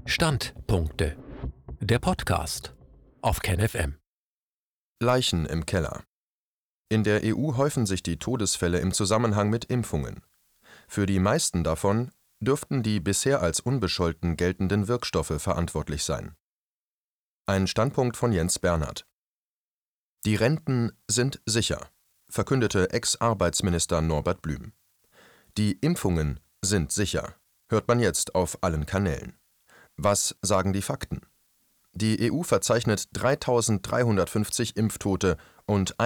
Standpunkte. Der Podcast auf KenFM. Leichen im Keller. In der EU häufen sich die Todesfälle im Zusammenhang mit Impfungen. Für die meisten davon dürften die bisher als unbescholten geltenden Wirkstoffe verantwortlich sein. Ein Standpunkt von Jens Bernhard. Die Renten sind sicher, verkündete Ex-Arbeitsminister Norbert Blüm. Die Impfungen sind sicher, hört man jetzt auf allen Kanälen. Was sagen die Fakten? Die EU verzeichnet 3.350 Impftote und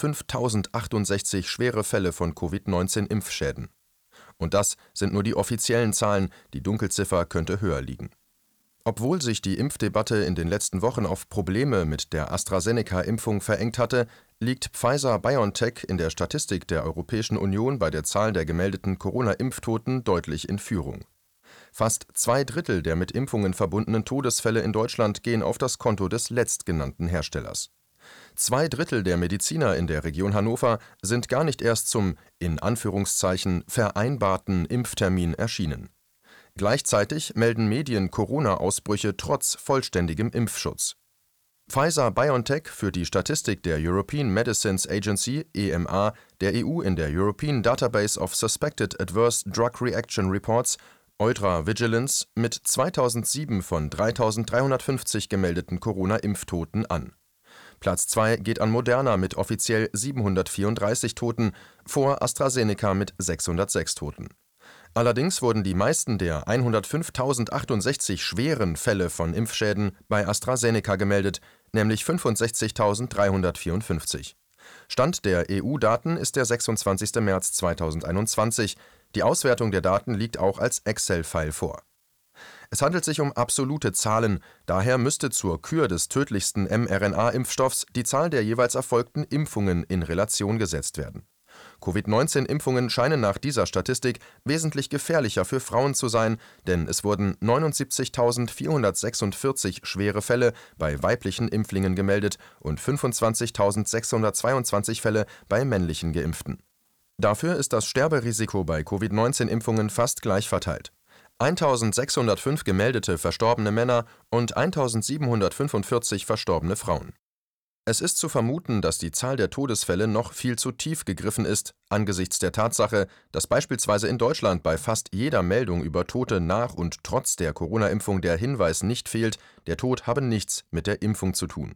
105.068 schwere Fälle von Covid-19-Impfschäden. Und das sind nur die offiziellen Zahlen, die Dunkelziffer könnte höher liegen. Obwohl sich die Impfdebatte in den letzten Wochen auf Probleme mit der AstraZeneca-Impfung verengt hatte, liegt Pfizer-BioNTech in der Statistik der Europäischen Union bei der Zahl der gemeldeten Corona-Impftoten deutlich in Führung. Fast 2/3 der mit Impfungen verbundenen Todesfälle in Deutschland gehen auf das Konto des letztgenannten Herstellers. 2/3 der Mediziner in der Region Hannover sind gar nicht erst zum, in Anführungszeichen, vereinbarten Impftermin erschienen. Gleichzeitig melden Medien Corona-Ausbrüche trotz vollständigem Impfschutz. Pfizer-BioNTech führt die Statistik der European Medicines Agency (EMA) der EU in der European Database of Suspected Adverse Drug Reaction Reports EudraVigilance mit 2007 von 3.350 gemeldeten Corona-Impftoten an. Platz 2 geht an Moderna mit offiziell 734 Toten, vor AstraZeneca mit 606 Toten. Allerdings wurden die meisten der 105.068 schweren Fälle von Impfschäden bei AstraZeneca gemeldet, nämlich 65.354. Stand der EU-Daten ist der 26. März 2021. Die Auswertung der Daten liegt auch als Excel-File vor. Es handelt sich um absolute Zahlen, daher müsste zur Kür des tödlichsten mRNA-Impfstoffs die Zahl der jeweils erfolgten Impfungen in Relation gesetzt werden. Covid-19-Impfungen scheinen nach dieser Statistik wesentlich gefährlicher für Frauen zu sein, denn es wurden 79.446 schwere Fälle bei weiblichen Impflingen gemeldet und 25.622 Fälle bei männlichen Geimpften. Dafür ist das Sterberisiko bei Covid-19-Impfungen fast gleich verteilt. 1.605 gemeldete verstorbene Männer und 1.745 verstorbene Frauen. Es ist zu vermuten, dass die Zahl der Todesfälle noch viel zu tief gegriffen ist, angesichts der Tatsache, dass beispielsweise in Deutschland bei fast jeder Meldung über Tote nach und trotz der Corona-Impfung der Hinweis nicht fehlt, der Tod habe nichts mit der Impfung zu tun.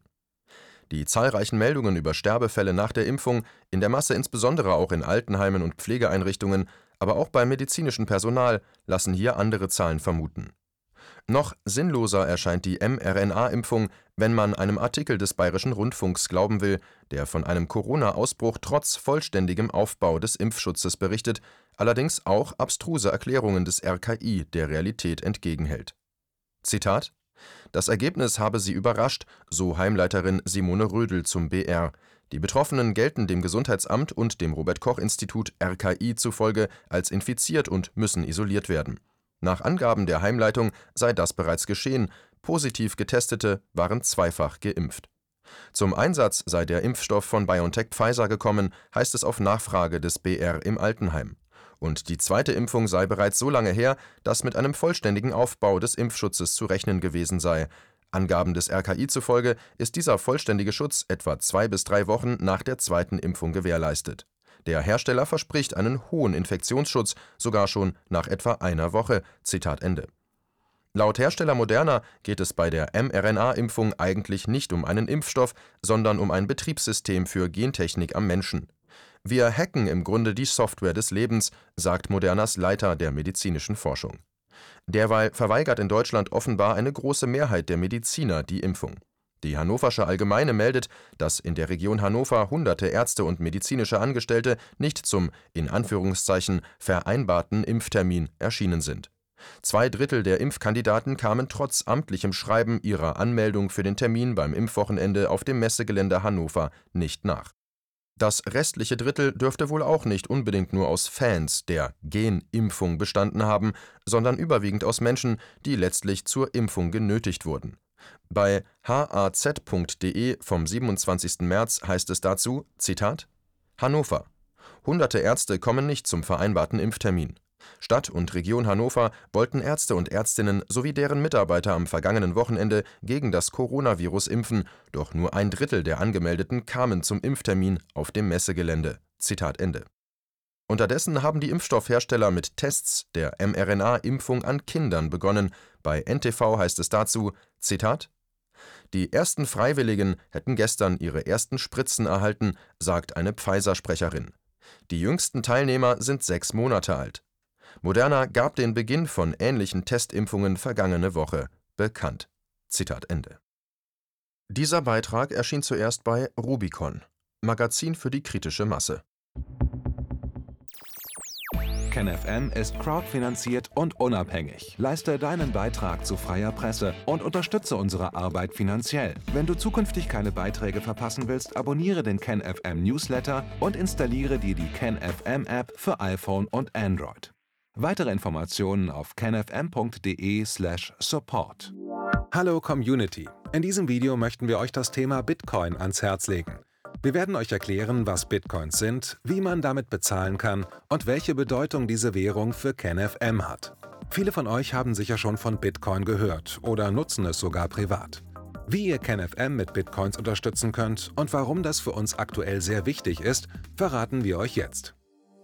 Die zahlreichen Meldungen über Sterbefälle nach der Impfung, in der Masse insbesondere auch in Altenheimen und Pflegeeinrichtungen, aber auch beim medizinischen Personal, lassen hier andere Zahlen vermuten. Noch sinnloser erscheint die mRNA-Impfung, wenn man einem Artikel des Bayerischen Rundfunks glauben will, der von einem Corona-Ausbruch trotz vollständigem Aufbau des Impfschutzes berichtet, allerdings auch abstruse Erklärungen des RKI der Realität entgegenhält. Zitat: Das Ergebnis habe sie überrascht, so Heimleiterin Simone Rödel zum BR. Die Betroffenen gelten dem Gesundheitsamt und dem Robert-Koch-Institut RKI zufolge als infiziert und müssen isoliert werden. Nach Angaben der Heimleitung sei das bereits geschehen, positiv Getestete waren zweifach geimpft. Zum Einsatz sei der Impfstoff von BioNTech Pfizer gekommen, heißt es auf Nachfrage des BR im Altenheim. Und die zweite Impfung sei bereits so lange her, dass mit einem vollständigen Aufbau des Impfschutzes zu rechnen gewesen sei. Angaben des RKI zufolge ist dieser vollständige Schutz etwa 2 bis 3 Wochen nach der zweiten Impfung gewährleistet. Der Hersteller verspricht einen hohen Infektionsschutz, sogar schon nach etwa einer Woche. Zitat Ende. Laut Hersteller Moderna geht es bei der mRNA-Impfung eigentlich nicht um einen Impfstoff, sondern um ein Betriebssystem für Gentechnik am Menschen. Wir hacken im Grunde die Software des Lebens, sagt Modernas Leiter der medizinischen Forschung. Derweil verweigert in Deutschland offenbar eine große Mehrheit der Mediziner die Impfung. Die Hannoversche Allgemeine meldet, dass in der Region Hannover hunderte Ärzte und medizinische Angestellte nicht zum, in Anführungszeichen, vereinbarten Impftermin erschienen sind. 2/3 der Impfkandidaten kamen trotz amtlichem Schreiben ihrer Anmeldung für den Termin beim Impfwochenende auf dem Messegelände Hannover nicht nach. Das restliche Drittel dürfte wohl auch nicht unbedingt nur aus Fans der Genimpfung bestanden haben, sondern überwiegend aus Menschen, die letztlich zur Impfung genötigt wurden. Bei haz.de vom 27. März heißt es dazu, Zitat: Hannover: Hunderte Ärzte kommen nicht zum vereinbarten Impftermin. Stadt und Region Hannover wollten Ärzte und Ärztinnen sowie deren Mitarbeiter am vergangenen Wochenende gegen das Coronavirus impfen, doch nur 1/3 der Angemeldeten kamen zum Impftermin auf dem Messegelände. Zitat Ende. Unterdessen haben die Impfstoffhersteller mit Tests der mRNA-Impfung an Kindern begonnen. Bei NTV heißt es dazu, Zitat: Die ersten Freiwilligen hätten gestern ihre ersten Spritzen erhalten, sagt eine Pfizer-Sprecherin. Die jüngsten Teilnehmer sind 6 Monate alt. Moderna gab den Beginn von ähnlichen Testimpfungen vergangene Woche bekannt. Zitat Ende. Dieser Beitrag erschien zuerst bei Rubicon, Magazin für die kritische Masse. KenFM ist crowdfinanziert und unabhängig. Leiste deinen Beitrag zu freier Presse und unterstütze unsere Arbeit finanziell. Wenn du zukünftig keine Beiträge verpassen willst, abonniere den KenFM Newsletter und installiere dir die KenFM App für iPhone und Android. Weitere Informationen auf kenfm.de/support. Hallo Community! In diesem Video möchten wir euch das Thema Bitcoin ans Herz legen. Wir werden euch erklären, was Bitcoins sind, wie man damit bezahlen kann und welche Bedeutung diese Währung für KenFM hat. Viele von euch haben sicher schon von Bitcoin gehört oder nutzen es sogar privat. Wie ihr KenFM mit Bitcoins unterstützen könnt und warum das für uns aktuell sehr wichtig ist, verraten wir euch jetzt.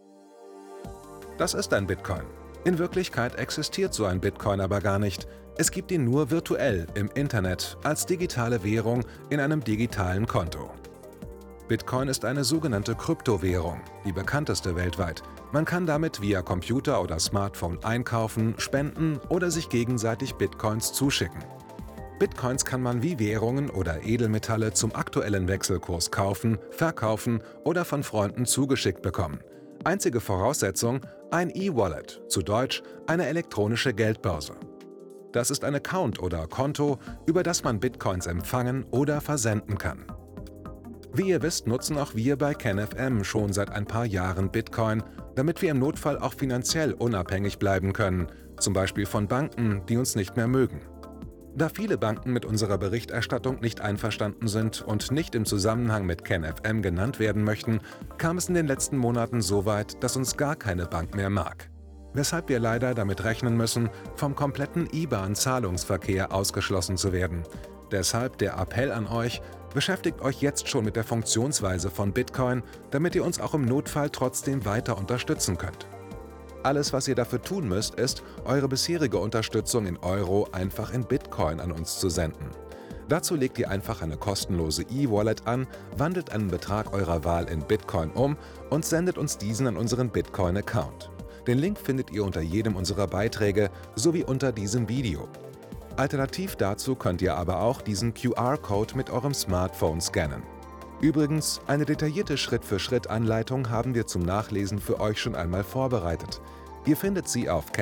Das ist ein Bitcoin. In Wirklichkeit existiert so ein Bitcoin aber gar nicht. Es gibt ihn nur virtuell im Internet als digitale Währung in einem digitalen Konto. Bitcoin ist eine sogenannte Kryptowährung, die bekannteste weltweit. Man kann damit via Computer oder Smartphone einkaufen, spenden oder sich gegenseitig Bitcoins zuschicken. Bitcoins kann man wie Währungen oder Edelmetalle zum aktuellen Wechselkurs kaufen, verkaufen oder von Freunden zugeschickt bekommen. Einzige Voraussetzung: ein E-Wallet, zu Deutsch eine elektronische Geldbörse. Das ist ein Account oder Konto, über das man Bitcoins empfangen oder versenden kann. Wie ihr wisst, nutzen auch wir bei KenFM schon seit ein paar Jahren Bitcoin, damit wir im Notfall auch finanziell unabhängig bleiben können, zum Beispiel von Banken, die uns nicht mehr mögen. Da viele Banken mit unserer Berichterstattung nicht einverstanden sind und nicht im Zusammenhang mit KenFM genannt werden möchten, kam es in den letzten Monaten so weit, dass uns gar keine Bank mehr mag. Weshalb wir leider damit rechnen müssen, vom kompletten IBAN-Zahlungsverkehr ausgeschlossen zu werden. Deshalb der Appell an euch: Beschäftigt euch jetzt schon mit der Funktionsweise von Bitcoin, damit ihr uns auch im Notfall trotzdem weiter unterstützen könnt. Alles, was ihr dafür tun müsst, ist, eure bisherige Unterstützung in Euro einfach in Bitcoin an uns zu senden. Dazu legt ihr einfach eine kostenlose E-Wallet an, wandelt einen Betrag eurer Wahl in Bitcoin um und sendet uns diesen an unseren Bitcoin-Account. Den Link findet ihr unter jedem unserer Beiträge sowie unter diesem Video. Alternativ dazu könnt ihr aber auch diesen QR-Code mit eurem Smartphone scannen. Übrigens, eine detaillierte Schritt-für-Schritt-Anleitung haben wir zum Nachlesen für euch schon einmal vorbereitet. Ihr findet sie auf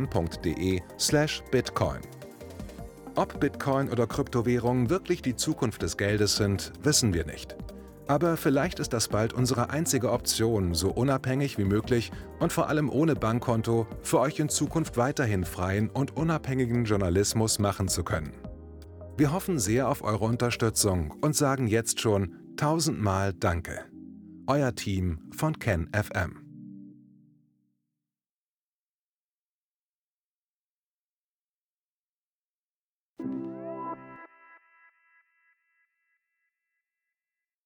kenfm.de/bitcoin. Ob Bitcoin oder Kryptowährungen wirklich die Zukunft des Geldes sind, wissen wir nicht. Aber vielleicht ist das bald unsere einzige Option, so unabhängig wie möglich und vor allem ohne Bankkonto für euch in Zukunft weiterhin freien und unabhängigen Journalismus machen zu können. Wir hoffen sehr auf eure Unterstützung und sagen jetzt schon 1000-mal Danke. Euer Team von KenFM.